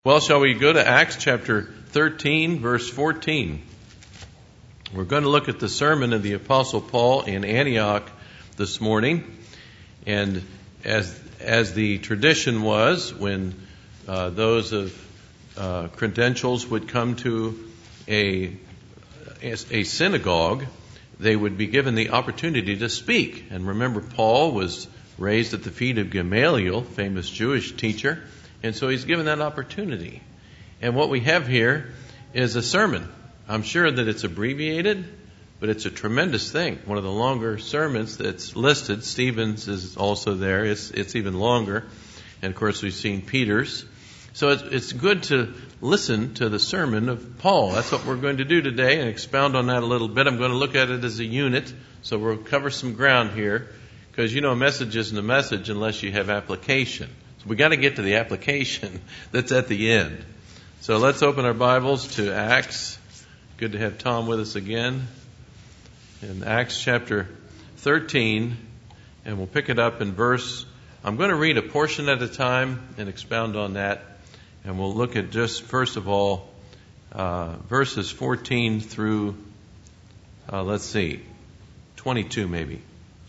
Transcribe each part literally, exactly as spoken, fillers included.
Well, shall we go to Acts chapter thirteen, verse fourteen? We're going to look at the sermon of the Apostle Paul in Antioch this morning. And as as the tradition was, when uh, those of uh, credentials would come to a, a synagogue, they would be given the opportunity to speak. And remember, Paul was raised at the feet of Gamaliel, famous Jewish teacher. And so he's given that opportunity. And what we have here is a sermon. I'm sure that it's abbreviated, but it's a tremendous thing. One of the longer sermons that's listed. Stephen's is also there. It's, it's even longer. And of course we've seen Peter's. So it's, it's good to listen to the sermon of Paul. That's what we're going to do today and expound on that a little bit. I'm going to look at it as a unit. So we'll cover some ground here. Because you know a message isn't a message unless you have application. So we got to get to the application that's at the end. So let's open our Bibles to Acts. Good to have Tom with us again. In Acts chapter thirteen, and we'll pick it up in verse. I'm going to read a portion at a time and expound on that. And we'll look at just, first of all, uh, verses fourteen through, uh, let's see, twenty-two maybe.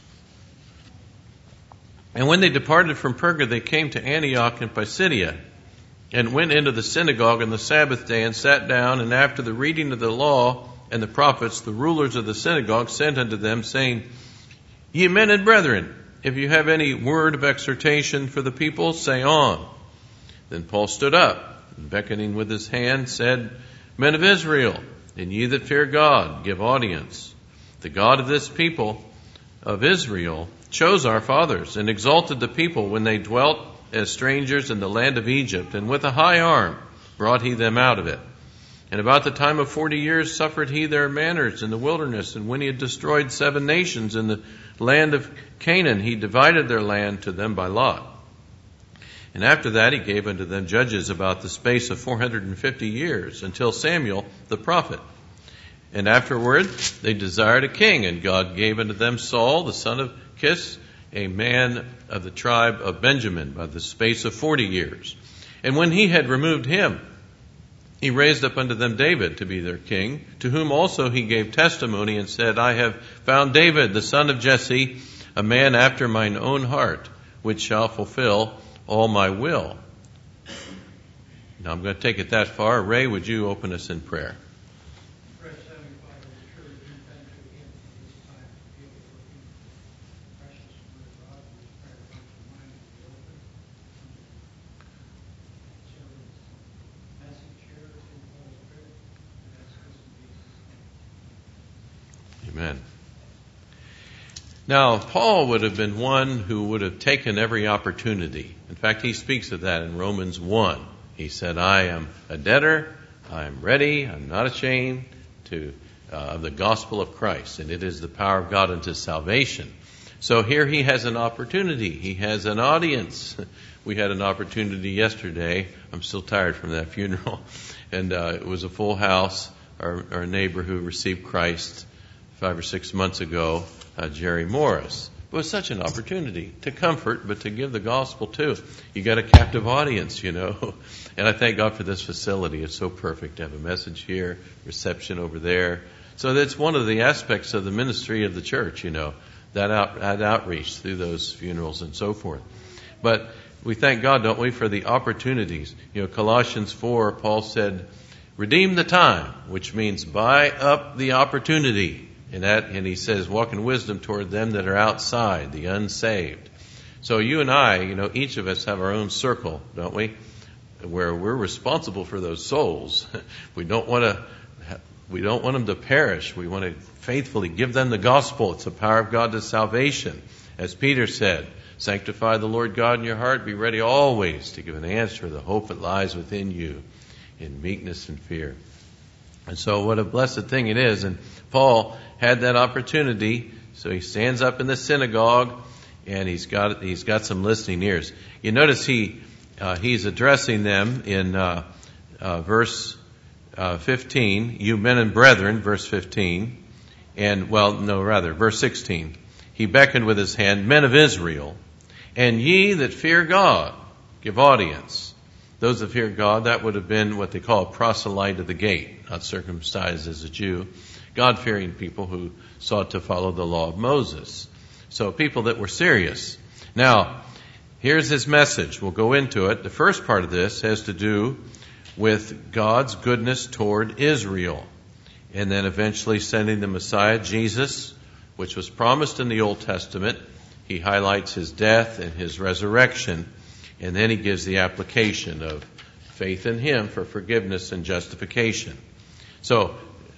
And when they departed from Perga, they came to Antioch in Pisidia, and went into the synagogue on the Sabbath day, and sat down. And after the reading of the law and the prophets, the rulers of the synagogue sent unto them, saying, Ye men and brethren, if you have any word of exhortation for the people, say on. Then Paul stood up, and beckoning with his hand, said, Men of Israel, and ye that fear God, give audience. The God of this people of Israel chose our fathers, and exalted the people when they dwelt as strangers in the land of Egypt, and with a high arm brought he them out of it. And about the time of forty years suffered he their manners in the wilderness, and when he had destroyed seven nations in the land of Canaan, he divided their land to them by lot. And after that he gave unto them judges about the space of four hundred and fifty years, until Samuel the prophet. And afterward they desired a king, and God gave unto them Saul, the son of Kish, a man of the tribe of Benjamin, by the space of forty years. And when he had removed him, he raised up unto them David to be their king, to whom also he gave testimony, and said, I have found David, the son of Jesse, a man after mine own heart, which shall fulfill all my will. Now I'm going to take it that far. Ray, would you open us in prayer? Amen. Now, Paul would have been one who would have taken every opportunity. In fact, he speaks of that in Romans one. He said, I am a debtor, I am ready, I'm not ashamed to uh, of the gospel of Christ, and it is the power of God unto salvation. So here he has an opportunity. He has an audience. We had an opportunity yesterday. I'm still tired from that funeral. And uh, it was a full house. Our, our neighbor who received Christ five or six months ago, uh, Jerry Morris. It was such an opportunity to comfort, but to give the gospel too. You got a captive audience, you know. And I thank God for this facility. It's so perfect to have a message here, reception over there. So that's one of the aspects of the ministry of the church, you know, that, out, that outreach through those funerals and so forth. But we thank God, don't we, for the opportunities. You know, Colossians four, Paul said, redeem the time, which means buy up the opportunity. And that, and he says, walk in wisdom toward them that are outside, the unsaved. So you and I, you know, each of us have our own circle, don't we? Where we're responsible for those souls. We don't want to, we don't want them to perish. We want to faithfully give them the gospel. It's the power of God to salvation. As Peter said, sanctify the Lord God in your heart. Be ready always to give an answer to the hope that lies within you in meekness and fear. And so what a blessed thing it is. And Paul had that opportunity, so he stands up in the synagogue, and he's got he's got some listening ears. You notice he uh, he's addressing them in uh, uh, verse uh, fifteen, you men and brethren, verse fifteen, and well, no, rather, verse sixteen. He beckoned with his hand, men of Israel, and ye that fear God, give audience. those that fear God, that would have been what they call a proselyte of the gate, not circumcised as a Jew. God-fearing people who sought to follow the law of Moses. So people that were serious. Now, here's his message. We'll go into it. The first part of this has to do with God's goodness toward Israel. And then eventually sending the Messiah, Jesus, which was promised in the Old Testament. He highlights his death and his resurrection. And then he gives the application of faith in him for forgiveness and justification. So,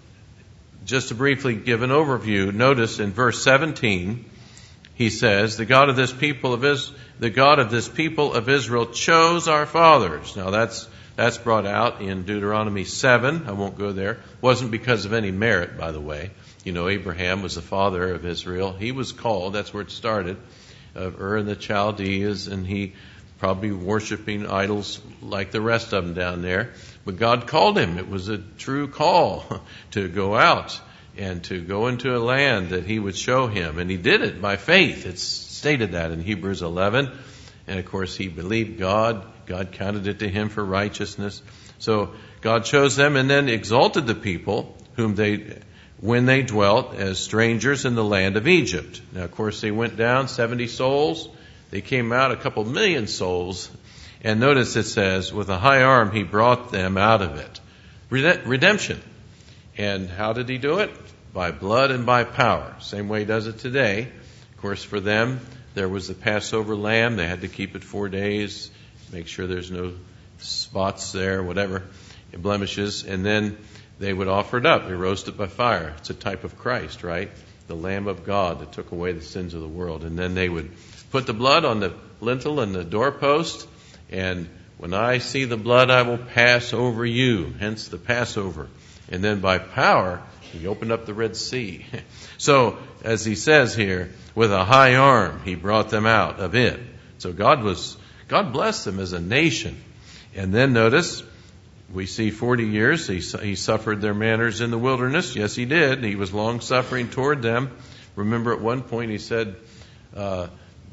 just to briefly give an overview, notice in verse seventeen, he says, the God of this people of Is- the God of this people of Israel chose our fathers. Now that's that's brought out in Deuteronomy seven. I won't go there. It wasn't because of any merit, by the way. You know, Abraham was the father of Israel. He was called, that's where it started, of Ur and the Chaldees, and he probably worshiping idols like the rest of them down there. But God called him. It was a true call to go out and to go into a land that he would show him. And he did it by faith. It's stated that in Hebrews eleven. And of course, he believed God. God counted it to him for righteousness. So God chose them and then exalted the people whom they, when they dwelt as strangers in the land of Egypt. Now, of course, they went down seventy souls. They came out a couple million souls. And notice it says, with a high arm, he brought them out of it. Redemption. And how did he do it? By blood and by power. Same way he does it today. Of course, for them, there was the Passover lamb. They had to keep it four days, make sure there's no spots there, whatever, blemishes. And then they would offer it up. They roast it by fire. It's a type of Christ, right? The Lamb of God that took away the sins of the world. And then they would put the blood on the lintel and the doorpost. And when I see the blood, I will pass over you. Hence the Passover. And then by power, he opened up the Red Sea. So, as he says here, with a high arm, he brought them out of it. So God was, God blessed them as a nation. And then notice, we see forty years, he, he suffered their manners in the wilderness. Yes, he did. He was long-suffering toward them. Remember at one point he said, uh,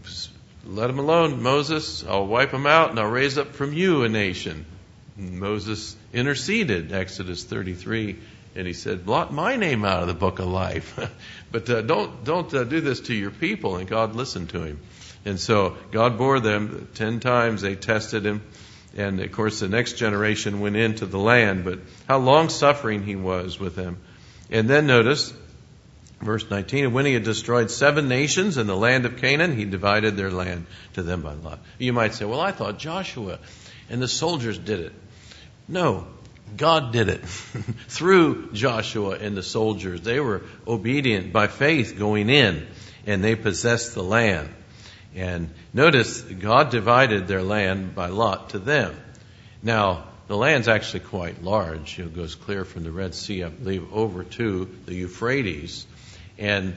let them alone, Moses. I'll wipe them out and I'll raise up from you a nation. And Moses interceded, Exodus thirty-three, and he said, blot my name out of the book of life. but uh, don't don't uh, do this to your people. And God listened to him. And so God bore them. Ten times they tested him. And, of course, the next generation went into the land. But how long-suffering he was with them. And then notice, verse nineteen, and when he had destroyed seven nations in the land of Canaan, he divided their land to them by lot. You might say, well, I thought Joshua and the soldiers did it. No, God did it through Joshua and the soldiers. They were obedient by faith going in, and they possessed the land. And notice, God divided their land by lot to them. Now, the land's actually quite large. It goes clear from the Red Sea, I believe, over to the Euphrates. And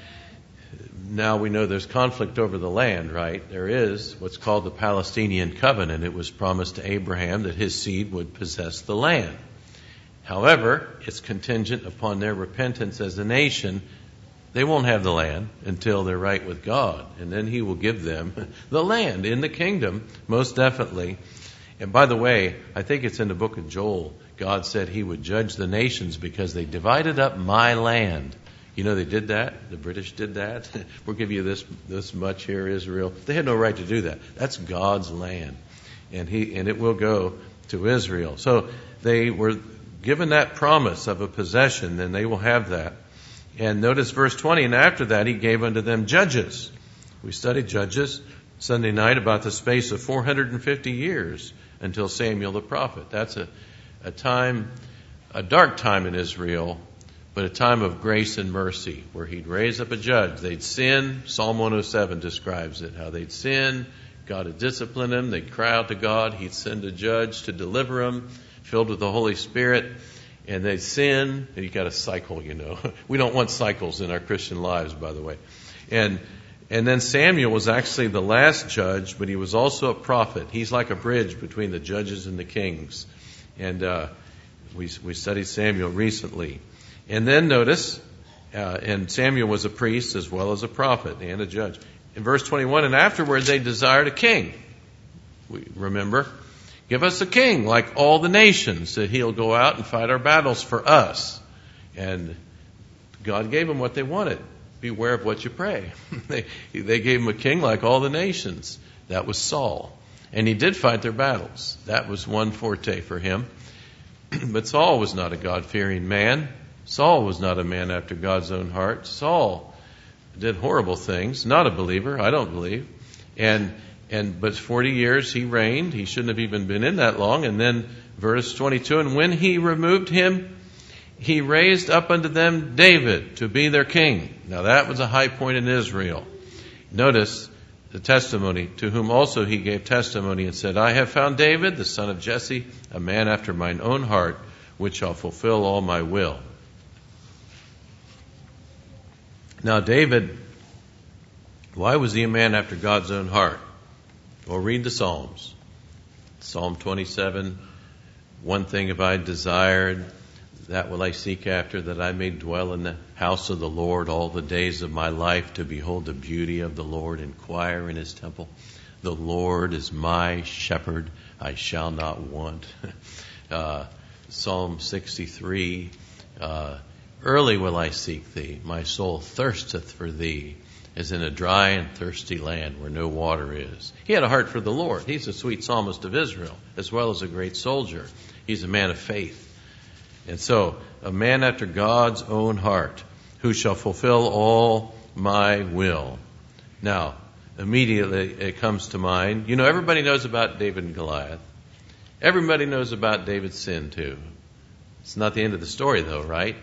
now we know there's conflict over the land, right? There is what's called the Palestinian covenant. It was promised to Abraham that his seed would possess the land. However, it's contingent upon their repentance as a nation. They won't have the land until they're right with God. And then he will give them the land in the kingdom, most definitely. And by the way, I think it's in the book of Joel. God said he would judge the nations because they divided up my land. You know, they did that. The British did that. We'll give you this this much here, Israel. They had no right to do that. That's God's land. And he and it will go to Israel. So they were given that promise of a possession, and they will have that. And notice verse twenty, and after that he gave unto them judges. We studied Judges Sunday night about the space of four hundred fifty years until Samuel the prophet. That's a, a time, a dark time in Israel, but a time of grace and mercy, where he'd raise up a judge. They'd sin. Psalm one oh seven describes it, how they'd sin. God would discipline them. They'd cry out to God. He'd send a judge to deliver them, filled with the Holy Spirit. And they'd sin. And you got a cycle, you know. We don't want cycles in our Christian lives, by the way. And and then Samuel was actually the last judge, but he was also a prophet. He's like a bridge between the judges and the kings. And uh, we we studied Samuel recently. And then notice, uh, and Samuel was a priest as well as a prophet and a judge. In verse twenty-one, and afterward they desired a king. We remember, Give us a king like all the nations, that he'll go out and fight our battles for us. And God gave them what they wanted. Beware of what you pray. they, they gave him a king like all the nations. That was Saul. And he did fight their battles. That was one forte for him. But Saul was not a God-fearing man. Saul was not a man after God's own heart. Saul did horrible things. Not a believer, I don't believe. And and but forty years he reigned. He shouldn't have even been in that long. And then verse twenty-two, and when he removed him, he raised up unto them David to be their king. Now that was a high point in Israel. Notice the testimony, to whom also he gave testimony and said, I have found David, the son of Jesse, a man after mine own heart, which shall fulfill all my will. Now David, why was he a man after God's own heart? Well, read the Psalms. Psalm twenty-seven, one thing have I desired, that will I seek after, that I may dwell in the house of the Lord all the days of my life, to behold the beauty of the Lord, inquire in his temple. The Lord is my shepherd, I shall not want. uh, Psalm sixty-three, uh, early will I seek thee, my soul thirsteth for thee, as in a dry and thirsty land where no water is. He had a heart for the Lord. He's a sweet psalmist of Israel, as well as a great soldier. He's a man of faith. And so, a man after God's own heart, who shall fulfill all my will. Now, immediately it comes to mind, you know, everybody knows about David and Goliath. Everybody knows about David's sin too. It's not the end of the story though, right?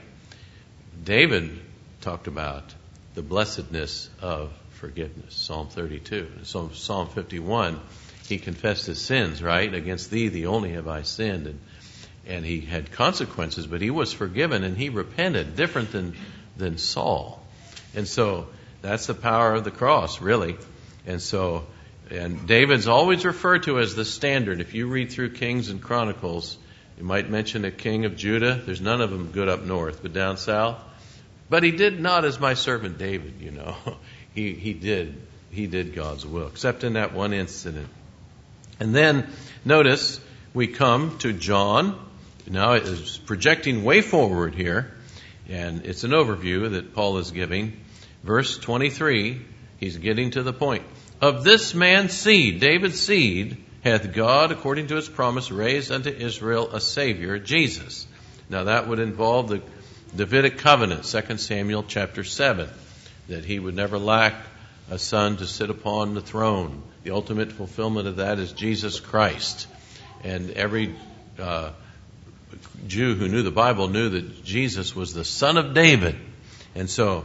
David talked about the blessedness of forgiveness, Psalm thirty-two. So Psalm fifty-one, he confessed his sins, right? Against thee, the only have I sinned. And And he had consequences, but he was forgiven and he repented, different than, than Saul. And so that's the power of the cross, really. And so, and David's always referred to as the standard. If you read through Kings and Chronicles, you might mention a king of Judah. There's none of them good up north, but down south. But he did not as my servant David, you know. He, he did, he did God's will, except in that one incident. And then, notice, we come to John. Now it is projecting way forward here, and it's an overview that Paul is giving. Verse twenty-three, he's getting to the point. Of this man's seed, David's seed, hath God, according to his promise, raised unto Israel a Savior, Jesus. Now that would involve the Davidic covenant, Second Samuel chapter seven, that he would never lack a son to sit upon the throne. The ultimate fulfillment of that is Jesus Christ. And every uh Jew who knew the Bible knew that Jesus was the son of David. And so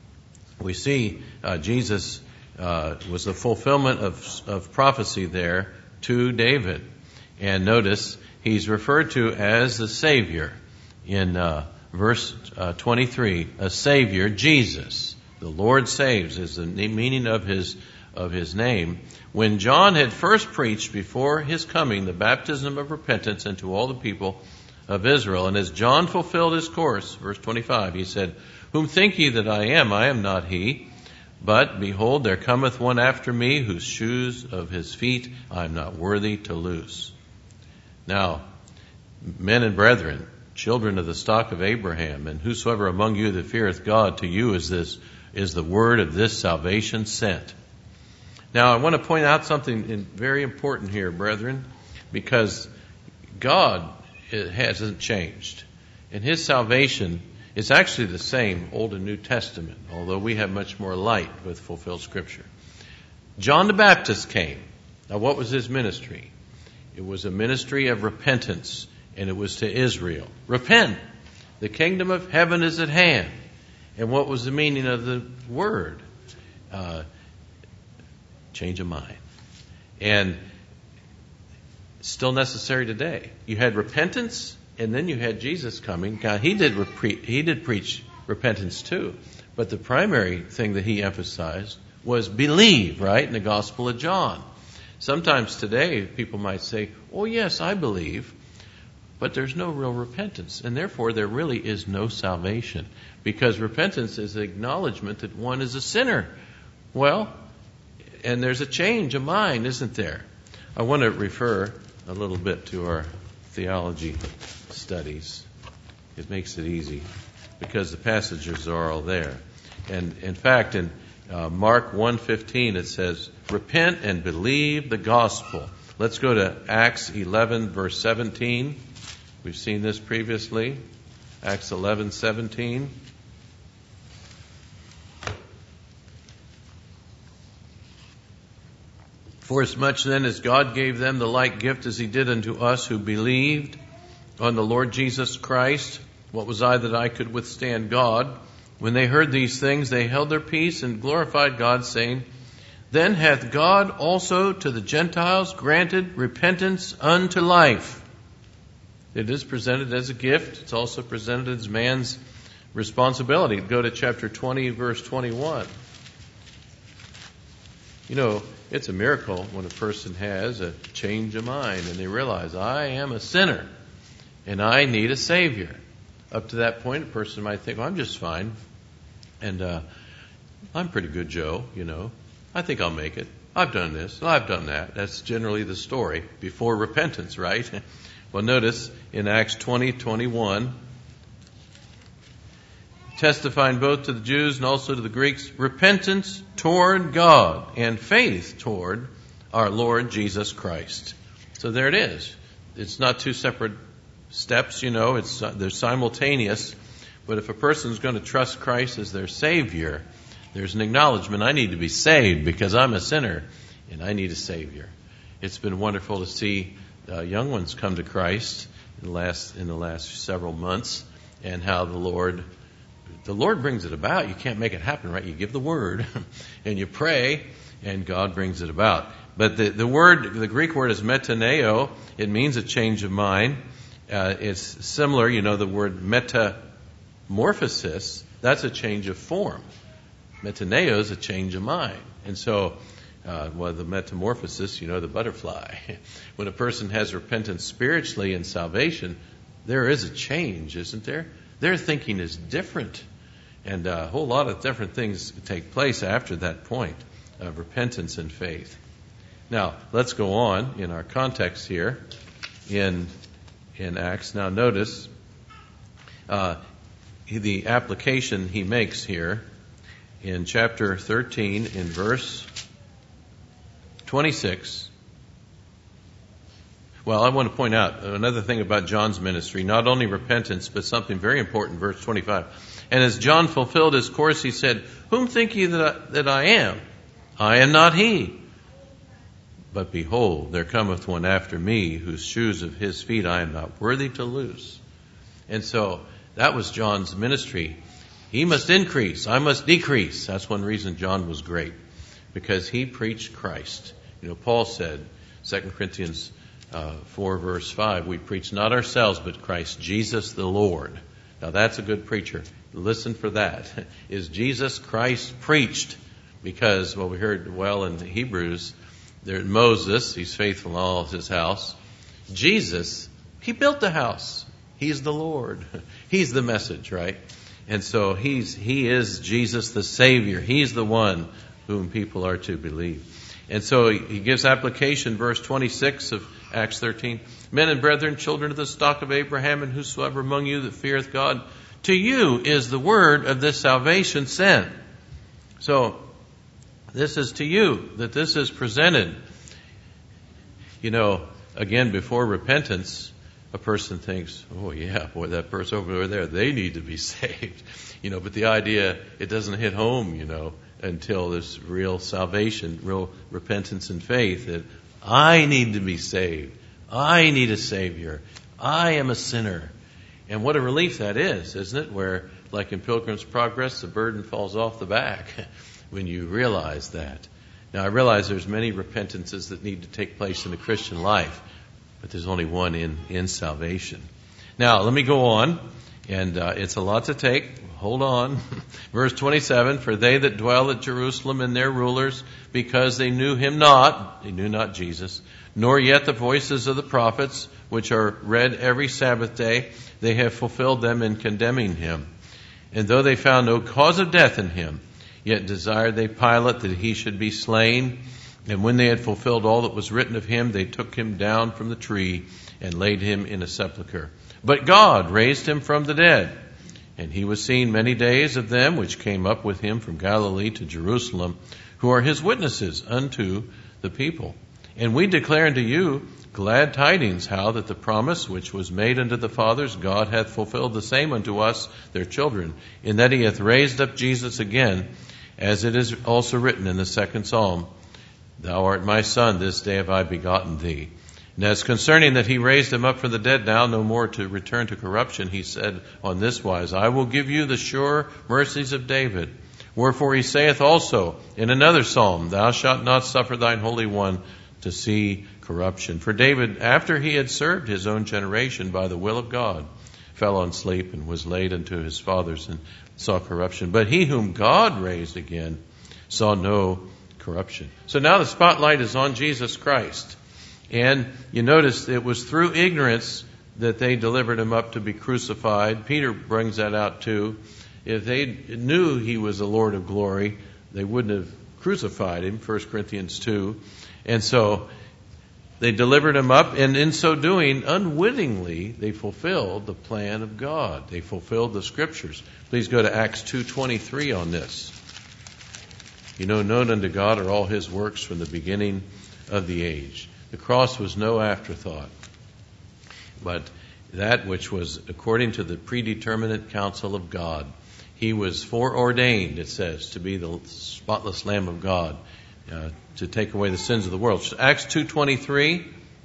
we see uh, Jesus uh, was the fulfillment of, of prophecy there to David. And notice he's referred to as the Savior in uh, verse uh, twenty-three, a Savior, Jesus. The Lord saves is the meaning of his of his name. When John had first preached before his coming the baptism of repentance unto all the people of Israel. And as John fulfilled his course, verse twenty-five, he said, Whom think ye that I am? I am not he. But behold, there cometh one after me, whose shoes of his feet I am not worthy to loose. Now, men and brethren, children of the stock of Abraham, and whosoever among you that feareth God, to you is this is the word of this salvation sent. Now, I want to point out something very important here, brethren, because God, it hasn't changed. And his salvation is actually the same Old and New Testament, although we have much more light with fulfilled Scripture. John the Baptist came. Now what was his ministry? It was a ministry of repentance, and it was to Israel. Repent! The kingdom of heaven is at hand. And what was the meaning of the word? Uh, change of mind. And still necessary today. You had repentance, and then you had Jesus coming. God, he did repre- he did preach repentance too, but the primary thing that he emphasized was believe, right, in the Gospel of John. Sometimes today people might say, "Oh yes, I believe," but there's no real repentance, and therefore there really is no salvation, because repentance is the acknowledgement that one is a sinner. Well, and there's a change of mind, isn't there? I want to refer a little bit to our theology studies. It makes it easy because the passages are all there. And in fact, in uh, Mark one fifteen, it says, repent and believe the gospel. Let's go to Acts eleven, verse seventeen. We've seen this previously. Acts eleven seventeen. For as much then as God gave them the like gift as he did unto us who believed on the Lord Jesus Christ, what was I that I could withstand God? When they heard these things, they held their peace and glorified God, saying, then hath God also to the Gentiles granted repentance unto life. It is presented as a gift. It's also presented as man's responsibility. Go to chapter twenty, verse twenty-one. You know, it's a miracle when a person has a change of mind and they realize, I am a sinner and I need a Savior. Up to that point, a person might think, well, I'm just fine. And uh, I'm pretty good, Joe, you know. I think I'll make it. I've done this. I've done that. That's generally the story before repentance, right? Well, notice in Acts twenty twenty-one, testifying both to the Jews and also to the Greeks, repentance toward God and faith toward our Lord Jesus Christ. So there it is. It's not two separate steps, you know. It's uh, they're simultaneous. But if a person's going to trust Christ as their Savior, there's an acknowledgement, I need to be saved because I'm a sinner and I need a Savior. It's been wonderful to see uh, young ones come to Christ in the last in the last several months, and how the Lord the Lord brings it about. You can't make it happen, right? You give the word and you pray, and God brings it about. But the the word, the Greek word is metaneo. It means a change of mind. Uh, it's similar, you know, the word metamorphosis. That's a change of form. Metaneo is a change of mind. And so, uh, well, the metamorphosis, you know, the butterfly. When a person has repentance spiritually and salvation, there is a change, isn't there? Their thinking is different. And a whole lot of different things take place after that point of repentance and faith. Now, let's go on in our context here in, in Acts. Now, notice uh, the application he makes here. In chapter thirteen, in verse twenty-six, well, I want to point out another thing about John's ministry, not only repentance, but something very important, verse twenty-five. And as John fulfilled his course, he said, whom think ye that I, that I am? I am not he. But behold, there cometh one after me, whose shoes of his feet I am not worthy to loose. And so that was John's ministry. He must increase, I must decrease. That's one reason John was great, because he preached Christ. You know, Paul said, Second Corinthians uh, four, verse five, we preach not ourselves, but Christ Jesus the Lord. Now that's a good preacher. Listen for that. Is Jesus Christ preached? Because, well, we heard well in the Hebrews, there Moses, he's faithful in all of his house. Jesus, he built the house. He's the Lord. He's the message, right? And so he's he is Jesus the Savior. He's the one whom people are to believe. And so he gives application, verse twenty-six of Acts thirteen. Men and brethren, children of the stock of Abraham, and whosoever among you that feareth God, to you is the word of this salvation sent. So this is to you that this is presented. You know, again, before repentance, a person thinks, oh yeah, boy, that person over there, they need to be saved. You know, but the idea, it doesn't hit home, you know, until there's real salvation, real repentance and faith that I need to be saved. I need a Savior. I am a sinner. And what a relief that is, isn't it? Where, like in Pilgrim's Progress, the burden falls off the back when you realize that. Now, I realize there's many repentances that need to take place in the Christian life, but there's only one in, in salvation. Now, let me go on, and uh, it's a lot to take. Hold on. Verse twenty-seven, for they that dwell at Jerusalem and their rulers, because they knew him not, they knew not Jesus, nor yet the voices of the prophets, which are read every Sabbath day, they have fulfilled them in condemning him. And though they found no cause of death in him, yet desired they Pilate that he should be slain. And when they had fulfilled all that was written of him, they took him down from the tree and laid him in a sepulchre. But God raised him from the dead, and he was seen many days of them which came up with him from Galilee to Jerusalem, who are his witnesses unto the people. And we declare unto you glad tidings, how that the promise which was made unto the fathers, God hath fulfilled the same unto us, their children, in that he hath raised up Jesus again, as it is also written in the second psalm, Thou art my son, this day have I begotten thee. And as concerning that he raised him up from the dead, now no more to return to corruption, he said on this wise, I will give you the sure mercies of David. Wherefore he saith also in another psalm, Thou shalt not suffer thine Holy One to see corruption. For David, after he had served his own generation by the will of God, fell on sleep and was laid unto his fathers and saw corruption. But he whom God raised again saw no corruption. So now the spotlight is on Jesus Christ. And you notice it was through ignorance that they delivered him up to be crucified. Peter brings that out too. If they knew he was the Lord of glory, they wouldn't have crucified him, First Corinthians two. And so they delivered him up, and in so doing, unwittingly, they fulfilled the plan of God. They fulfilled the Scriptures. Please go to Acts two twenty-three on this. You know, known unto God are all his works from the beginning of the age. The cross was no afterthought, but that which was according to the predeterminate counsel of God. He was foreordained, it says, to be the spotless Lamb of God, uh, to take away the sins of the world. So Acts two twenty-three.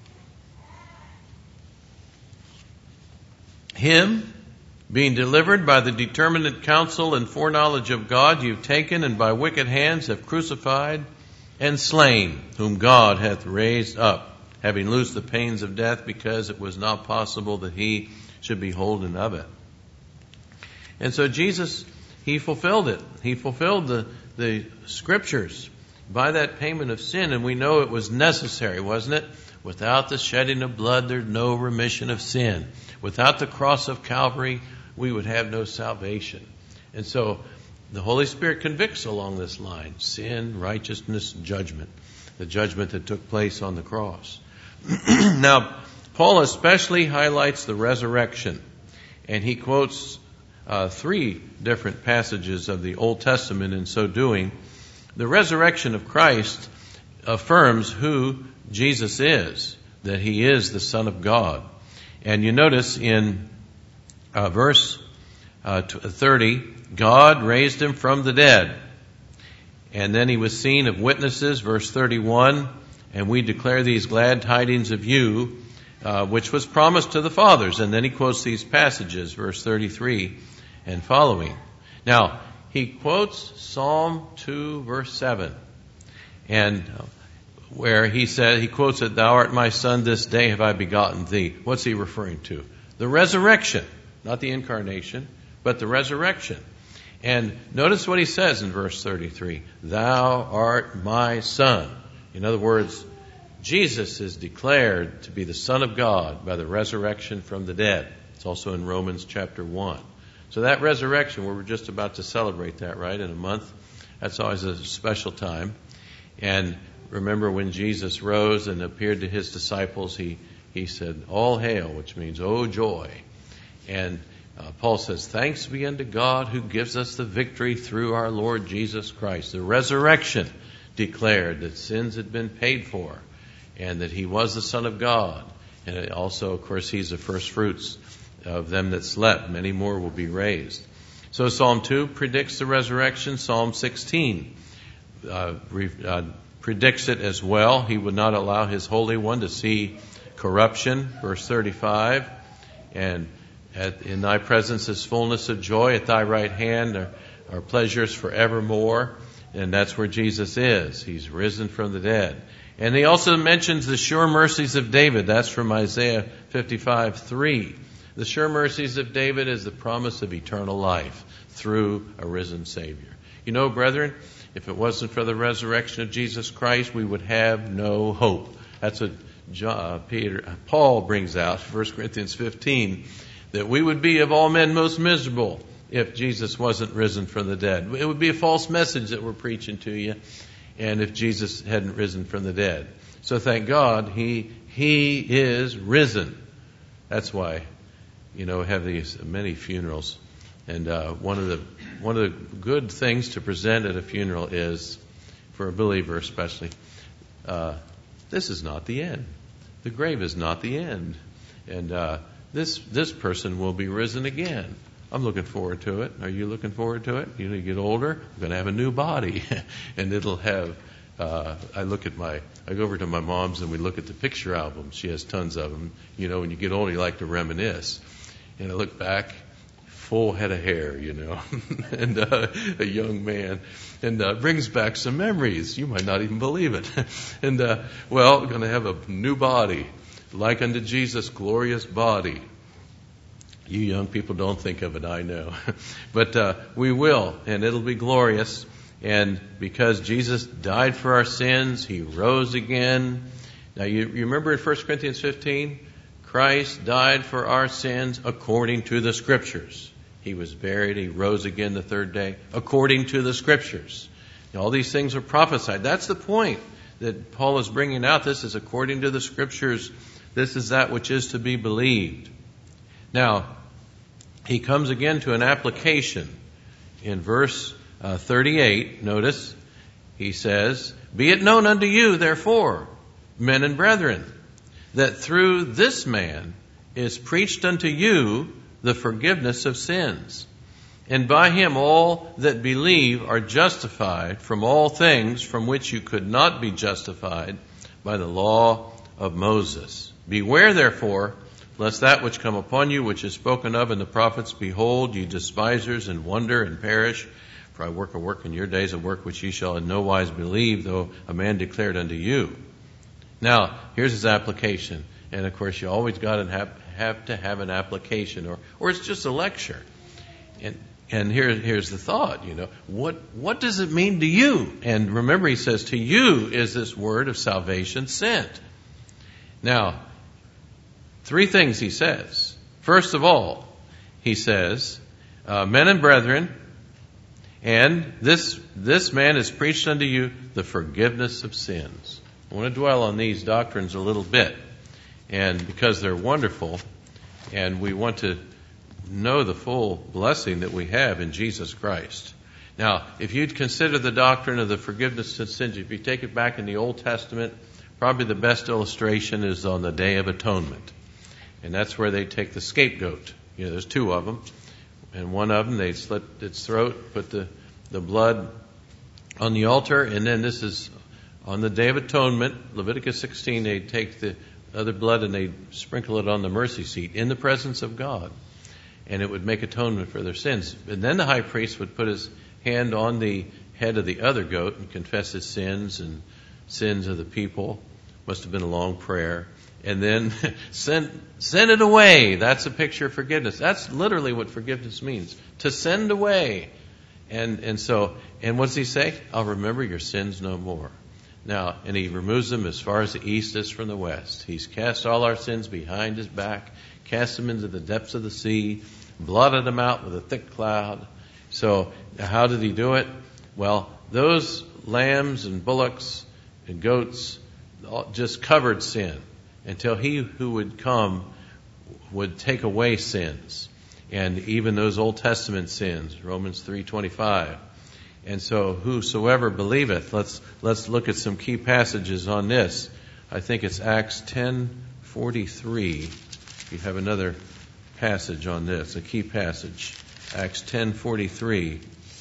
Him, being delivered by the determinate counsel and foreknowledge of God, you've taken and by wicked hands have crucified and slain, whom God hath raised up, having loosed the pains of death, because it was not possible that he should be holden of it. And so Jesus, he fulfilled it. He fulfilled the, the Scriptures by that payment of sin, and we know it was necessary, wasn't it? Without the shedding of blood, there's no remission of sin. Without the cross of Calvary, we would have no salvation. And so the Holy Spirit convicts along this line: sin, righteousness, judgment. The judgment that took place on the cross. Now, Paul especially highlights the resurrection, and he quotes uh, three different passages of the Old Testament in so doing. The resurrection of Christ affirms who Jesus is, that he is the Son of God. And you notice in uh, verse uh, thirty, God raised him from the dead. And then he was seen of witnesses, verse thirty-one, and we declare these glad tidings of you, uh, which was promised to the fathers. And then he quotes these passages, verse thirty-three and following. Now, he quotes Psalm two, verse seven, and where he said, he quotes it, Thou art my son, this day have I begotten thee. What's he referring to? The resurrection, not the incarnation, but the resurrection. And notice what he says in verse thirty-three, Thou art my son. In other words, Jesus is declared to be the Son of God by the resurrection from the dead. It's also in Romans chapter one. So that resurrection, we're just about to celebrate that, right, in a month. That's always a special time. And remember when Jesus rose and appeared to his disciples, he, he said, All hail, which means, oh joy. And uh, Paul says, Thanks be unto God who gives us the victory through our Lord Jesus Christ. The resurrection declared that sins had been paid for and that he was the Son of God. And also, of course, he's the first fruits of them that slept. Many more will be raised. So Psalm two predicts the resurrection. Psalm sixteen uh, re, uh, predicts it as well. He would not allow his Holy One to see corruption. Verse thirty-five, and at, in thy presence is fullness of joy. At thy right hand are, are pleasures forevermore. And that's where Jesus is. He's risen from the dead. And he also mentions the sure mercies of David. That's from Isaiah fifty-five three. The sure mercies of David is the promise of eternal life through a risen Savior. You know, brethren, if it wasn't for the resurrection of Jesus Christ, we would have no hope. That's what John, uh, Peter, uh, Paul brings out, First Corinthians fifteen, that we would be of all men most miserable if Jesus wasn't risen from the dead. It would be a false message that we're preaching to you. and if Jesus hadn't risen from the dead. So thank God he he is risen. That's why, you know, we have these many funerals. And uh, one of the one of the good things to present at a funeral is, for a believer especially, uh, this is not the end. The grave is not the end. And uh, this this person will be risen again. I'm looking forward to it. Are you looking forward to it? You know, you get older, I'm going to have a new body. And it'll have, uh, I look at my, I go over to my mom's and we look at the picture albums. She has tons of them. You know, when you get older, you like to reminisce. And I look back, full head of hair, you know, and uh, a young man, and uh, brings back some memories. You might not even believe it. And, uh, well, going to have a new body, like unto Jesus' glorious body. You young people don't think of it, I know. But uh, we will, and it'll be glorious. And because Jesus died for our sins, He rose again. Now, you, you remember in First Corinthians fifteen? Christ died for our sins according to the Scriptures. He was buried. He rose again the third day according to the Scriptures. Now, all these things are prophesied. That's the point that Paul is bringing out. This is according to the Scriptures. This is that which is to be believed. Now, he comes again to an application. In verse uh, thirty-eight, notice, he says, "Be it known unto you, therefore, men and brethren, that through this man is preached unto you the forgiveness of sins. And by him all that believe are justified from all things from which you could not be justified by the law of Moses. Beware therefore, lest that which come upon you, which is spoken of in the prophets, behold, ye despisers, and wonder and perish. For I work a work in your days, a work which ye shall in no wise believe, though a man declared unto you." Now, here's his application. And of course, you always got to have, have to have an application, or, or it's just a lecture. And and here, here's the thought, you know, what what does it mean to you? And remember, he says, to you is this word of salvation sent. Now, three things he says. First of all, he says, uh, men and brethren, and this this man is preached unto you the forgiveness of sins. I want to dwell on these doctrines a little bit, and because they're wonderful, and we want to know the full blessing that we have in Jesus Christ. Now, if you'd consider the doctrine of the forgiveness of sins, if you take it back in the Old Testament, probably the best illustration is on the Day of Atonement. And that's where they take the scapegoat. You know, there's two of them. And one of them, they slit its throat, put the, the blood on the altar, and then this is on the Day of Atonement, Leviticus sixteen, they take the other blood and they sprinkle it on the mercy seat in the presence of God. And it would make atonement for their sins. And then the high priest would put his hand on the head of the other goat and confess his sins and sins of the people. Must have been a long prayer. And then send, send it away. That's a picture of forgiveness. That's literally what forgiveness means. To send away. And, and so, and what does he say? I'll remember your sins no more. Now, and he removes them as far as the east is from the west. He's cast all our sins behind his back, cast them into the depths of the sea, blotted them out with a thick cloud. So how did he do it? Well, those lambs and bullocks and goats just covered sin until he who would come would take away sins. And even those Old Testament sins, Romans three twenty-five. And so, whosoever believeth, let's let's look at some key passages on this. I think it's Acts ten forty-three. You have another passage on this, a key passage. Acts ten forty-three.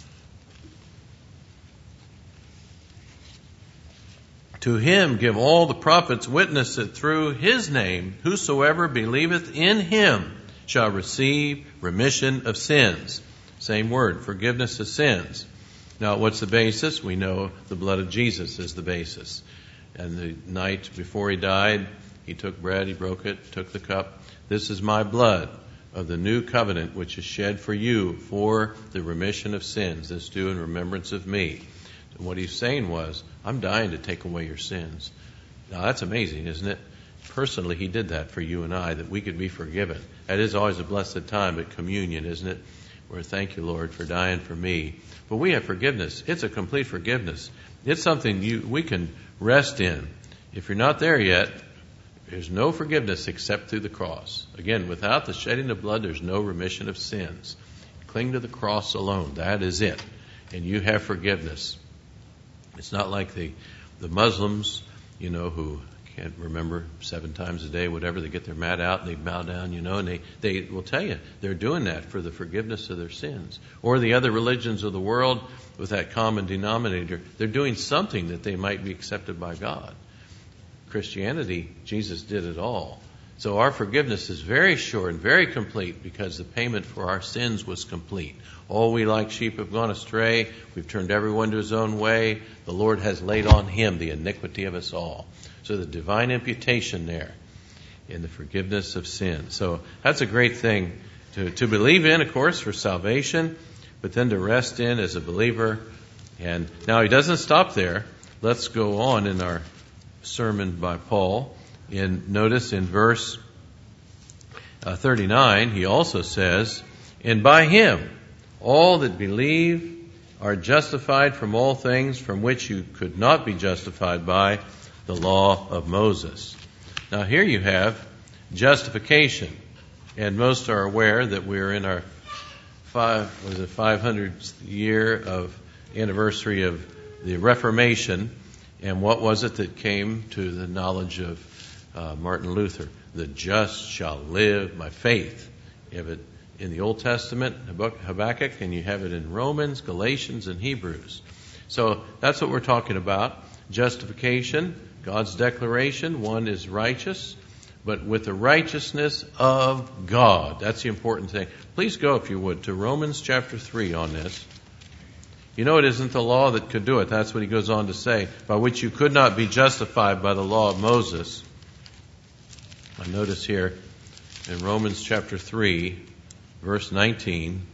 To him give all the prophets witness that through his name, whosoever believeth in him shall receive remission of sins. Same word, forgiveness of sins. Now, what's the basis? We know the blood of Jesus is the basis. And the night before he died, he took bread, he broke it, took the cup. This is my blood of the new covenant, which is shed for you for the remission of sins. This do in remembrance of me. And what he's saying was, I'm dying to take away your sins. Now, that's amazing, isn't it? Personally, he did that for you and I, that we could be forgiven. That is always a blessed time at communion, isn't it? Or thank you, Lord, for dying for me. But we have forgiveness. It's a complete forgiveness. It's something you we can rest in. If you're not there yet, there's no forgiveness except through the cross. Again, without the shedding of blood, there's no remission of sins. Cling to the cross alone. That is it. And you have forgiveness. It's not like the, the Muslims, you know, who can't remember seven times a day, whatever, they get their mat out and they bow down, you know, and they, they will tell you they're doing that for the forgiveness of their sins. Or the other religions of the world with that common denominator, they're doing something that they might be accepted by God. Christianity, Jesus did it all. So our forgiveness is very sure and very complete because the payment for our sins was complete. All we like sheep have gone astray. We've turned everyone to his own way. The Lord has laid on him the iniquity of us all. So the divine imputation there in the forgiveness of sin. So that's a great thing to, to believe in, of course, for salvation, but then to rest in as a believer. And now he doesn't stop there. Let's go on in our sermon by Paul. In notice in verse uh, thirty-nine, he also says, "And by him all that believe are justified from all things from which you could not be justified by the law of Moses." Now here you have justification, and most are aware that we're in our five was it five hundredth year of anniversary of the Reformation. And what was it that came to the knowledge of uh, Martin Luther? The just shall live by faith. You have it in the Old Testament, Habakkuk, and you have it in Romans, Galatians, and Hebrews. So that's what we're talking about. Justification, God's declaration. One is righteous, but with the righteousness of God. That's the important thing. Please go, if you would, to Romans chapter three on this. You know, it isn't the law that could do it. That's what he goes on to say. By which you could not be justified by the law of Moses. I notice here in Romans chapter three, verse nineteen.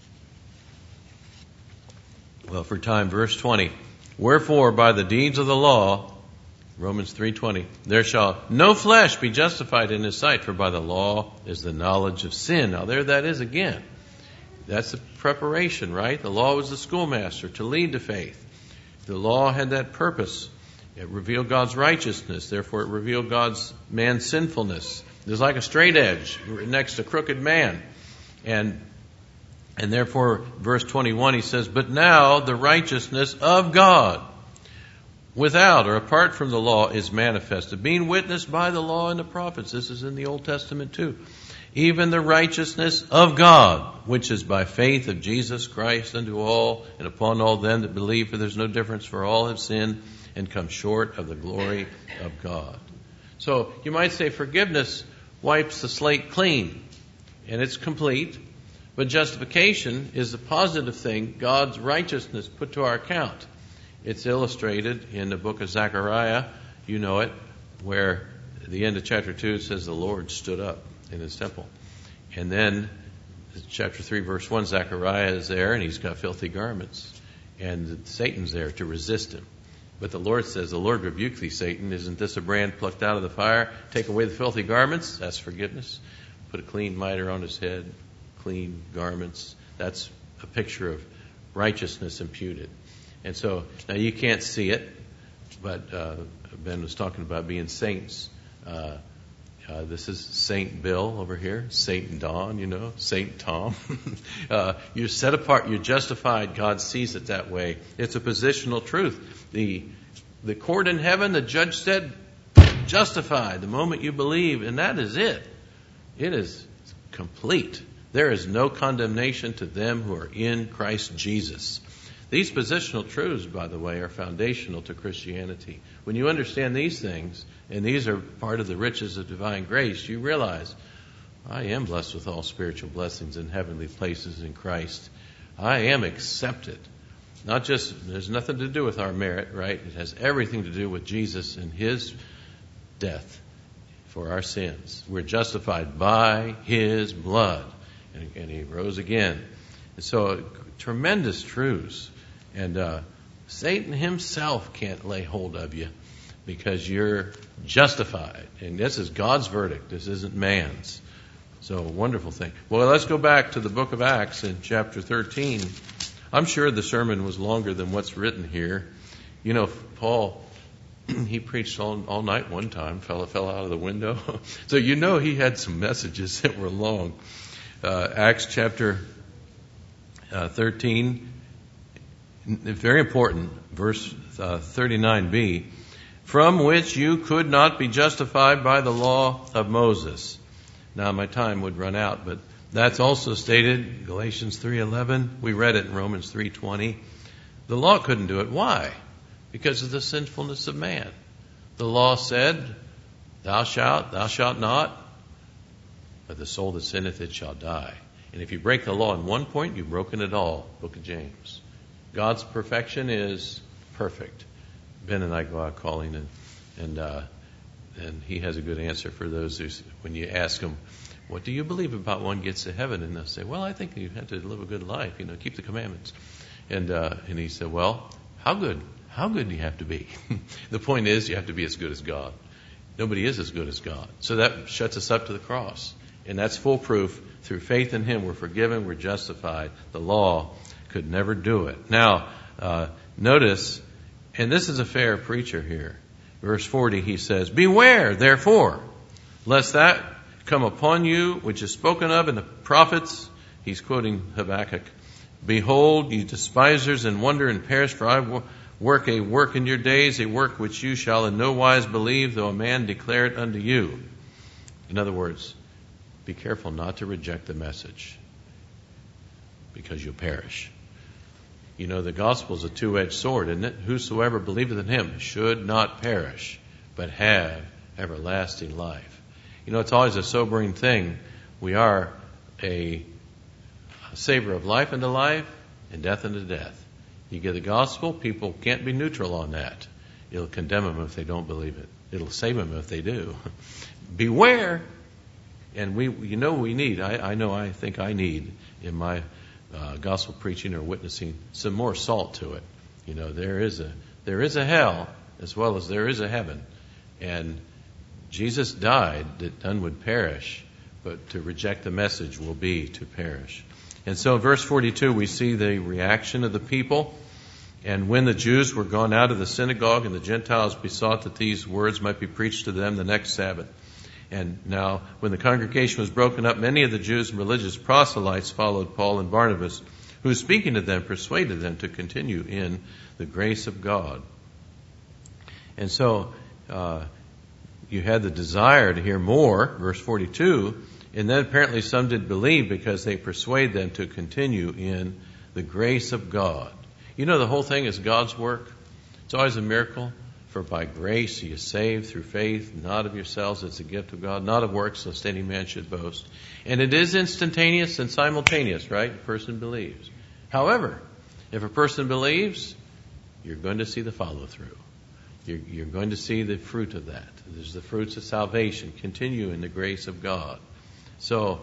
Well, for time, verse twenty. "Wherefore, by the deeds of the law," Romans three twenty, "there shall no flesh be justified in his sight, for by the law is the knowledge of sin." Now there that is again. That's the preparation, right? The law was the schoolmaster to lead to faith. The law had that purpose. It revealed God's righteousness. Therefore, it revealed God's man's sinfulness. There's like a straight edge next to crooked man. And and therefore, verse twenty-one, he says, "But now the righteousness of God without or apart from the law is manifested, being witnessed by the law and the prophets." This is in the Old Testament too. "Even the righteousness of God, which is by faith of Jesus Christ unto all and upon all them that believe, for there's no difference, for all have sinned and come short of the glory of God." So you might say forgiveness wipes the slate clean, and it's complete. But justification is the positive thing, God's righteousness put to our account. It's illustrated in the book of Zechariah, you know it, where at the end of chapter two it says the Lord stood up in his temple. And then chapter three, verse one, Zechariah is there and he's got filthy garments. And Satan's there to resist him. But the Lord says, "The Lord rebuke thee, Satan. Isn't this a brand plucked out of the fire? Take away the filthy garments." That's forgiveness. Put a clean mitre on his head, clean garments. That's a picture of righteousness imputed. And so, now you can't see it, but uh, Ben was talking about being saints. Uh, Uh, this is Saint Bill over here, Saint Don, you know, Saint Tom. uh, you're set apart, you're justified. God sees it that way. It's a positional truth. The the court in heaven, the judge said, justified the moment you believe, and that is it. It is complete. There is no condemnation to them who are in Christ Jesus. These positional truths, by the way, are foundational to Christianity. When you understand these things, and these are part of the riches of divine grace, you realize, I am blessed with all spiritual blessings in heavenly places in Christ. I am accepted. Not just, there's nothing to do with our merit, right? It has everything to do with Jesus and his death for our sins. We're justified by his blood. And, and he rose again. And so, tremendous truths. And uh, Satan himself can't lay hold of you because you're justified. And this is God's verdict. This isn't man's. So a wonderful thing. Well, let's go back to the book of Acts in chapter thirteen. I'm sure the sermon was longer than what's written here. You know, Paul, he preached all, all night one time, fella fell out of the window. So you know he had some messages that were long. Uh, Acts chapter uh, thirteen, very important, verse uh, thirty-nine b, from which you could not be justified by the law of Moses. Now my time would run out, but that's also stated in Galatians three eleven. We read it in Romans three twenty. The law couldn't do it. Why? Because of the sinfulness of man. The law said, thou shalt, thou shalt not, but the soul that sinneth, it shall die. And if you break the law in one point, you've broken it all. Book of James. God's perfection is perfect. Ben and I go out calling, and and uh, and he has a good answer for those who, when you ask them, what do you believe about one gets to heaven? And they'll say, well, I think you have to live a good life, you know, keep the commandments. And uh, and he said, well, how good? How good do you have to be? The point is, you have to be as good as God. Nobody is as good as God. So that shuts us up to the cross. And that's full proof. Through faith in Him, we're forgiven, we're justified. The law could never do it. Now, uh, notice, and this is a fair preacher here. Verse forty, he says, beware, therefore, lest that come upon you, which is spoken of in the prophets. He's quoting Habakkuk. Behold, you despisers, and wonder and perish, for I work a work in your days, a work which you shall in no wise believe, though a man declare it unto you. In other words, be careful not to reject the message, because you'll perish. You know, the gospel is a two-edged sword, isn't it? Whosoever believeth in Him should not perish, but have everlasting life. You know, it's always a sobering thing. We are a, a savor of life unto life and death unto death. You get the gospel, people can't be neutral on that. It'll condemn them if they don't believe it. It'll save them if they do. Beware. And we, you know, we need, I, I know, I think I need in my uh, gospel preaching or witnessing some more salt to it. You know, there is a, there is a hell as well as there is a heaven. And Jesus died that none would perish, but to reject the message will be to perish. And so in verse forty-two, we see the reaction of the people. And when the Jews were gone out of the synagogue, and the Gentiles besought that these words might be preached to them the next Sabbath. And now, when the congregation was broken up, many of the Jews and religious proselytes followed Paul and Barnabas, who, speaking to them, persuaded them to continue in the grace of God. And so, uh, you had the desire to hear more, verse forty-two, and then apparently some did believe because they persuade them to continue in the grace of God. You know, the whole thing is God's work. It's always a miracle. For by grace he is saved through faith, not of yourselves, it's a gift of God, not of works, lest any man should boast. And it is instantaneous and simultaneous, right? A person believes. However, if a person believes, you're going to see the follow-through. You're, you're going to see the fruit of that. There's the fruits of salvation. Continue in the grace of God. So,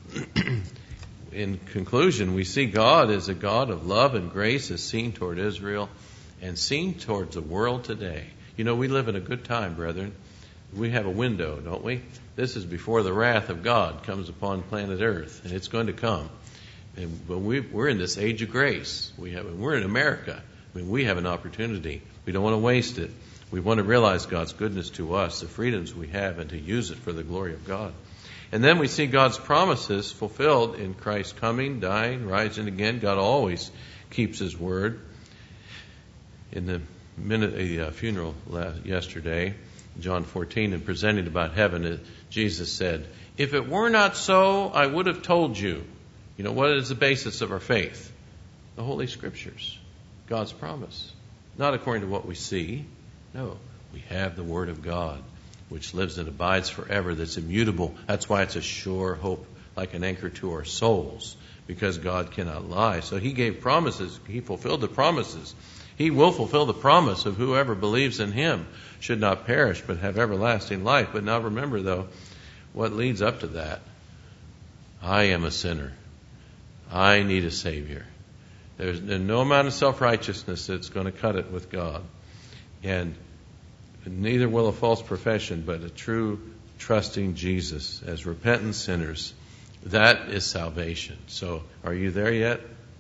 in conclusion, we see God as a God of love and grace as seen toward Israel and seen towards the world today. You know, we live in a good time, brethren. We have a window, don't we? This is before the wrath of God comes upon planet Earth, and it's going to come. And but we, we're in this age of grace. We have, we're in America. I mean, we have an opportunity. We don't want to waste it. We want to realize God's goodness to us, the freedoms we have, and to use it for the glory of God. And then we see God's promises fulfilled in Christ's coming, dying, rising again. God always keeps His word. In the minute, a uh, funeral last, yesterday, John fourteen, and presenting about heaven, uh, Jesus said, if it were not so, I would have told you. You know, what is the basis of our faith? The Holy Scriptures. God's promise. Not according to what we see. No, we have the Word of God, which lives and abides forever, that's immutable. That's why it's a sure hope, like an anchor to our souls, because God cannot lie. So He gave promises. He fulfilled the promises. He will fulfill the promise of whoever believes in Him should not perish, but have everlasting life. But now remember, though, what leads up to that. I am a sinner. I need a Savior. There's no amount of self-righteousness that's going to cut it with God. And neither will a false profession, but a true trusting Jesus as repentant sinners That is salvation. So are you there yet?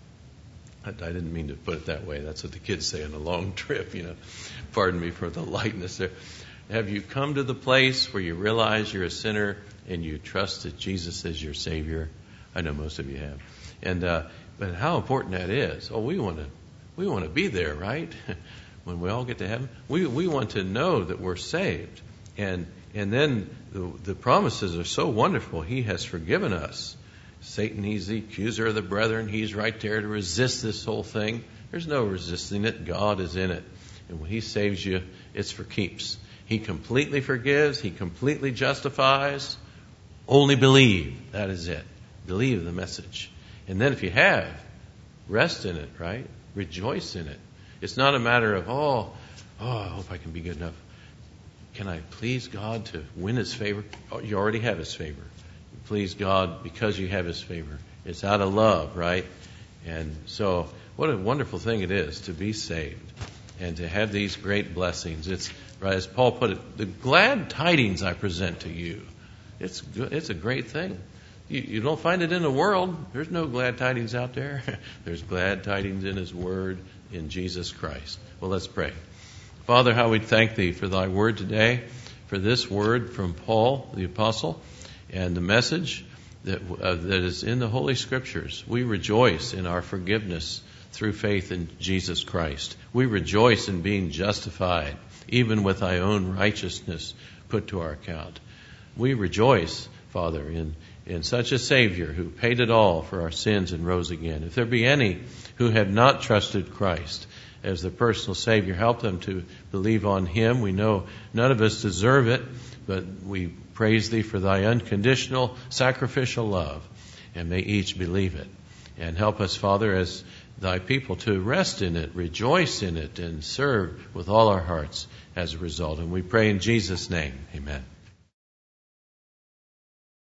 I, I didn't mean to put it that way. That's what the kids say on a long trip, you know. Pardon me for the lightness there. Have you come to the place where you realize you're a sinner and you trust that Jesus is your Savior? I know most of you have. And uh, but how important that is. Oh, we want to we want to be there, right? When we all get to heaven, we we want to know that we're saved. And and then the, the promises are so wonderful. He has forgiven us. Satan, he's the accuser of the brethren. He's right there to resist this whole thing. There's no resisting it. God is in it. And when He saves you, it's for keeps. He completely forgives. He completely justifies. Only believe. That is it. Believe the message. And then if you have, rest in it, right? Rejoice in it. It's not a matter of, oh, oh, I hope I can be good enough. Can I please God to win His favor? Oh, you already have His favor. Please God because you have His favor. It's out of love, right? And so what a wonderful thing it is to be saved and to have these great blessings. It's, right, as Paul put it, the glad tidings I present to you. It's good. It's a great thing. You, you don't find it in the world. There's no glad tidings out there. There's glad tidings in His Word, in Jesus Christ. Well, let's pray. Father, how we thank Thee for Thy Word today, for this word from Paul, the Apostle, and the message that uh, that is in the Holy Scriptures. We rejoice in our forgiveness through faith in Jesus Christ. We rejoice in being justified, even with Thy own righteousness put to our account. We rejoice, Father, in, in such a Savior who paid it all for our sins and rose again. If there be any who have not trusted Christ as their personal Savior, help them to believe on Him. We know none of us deserve it, but we praise Thee for Thy unconditional, sacrificial love, and may each believe it. And help us, Father, as Thy people to rest in it, rejoice in it, and serve with all our hearts as a result. And we pray in Jesus' name. Amen.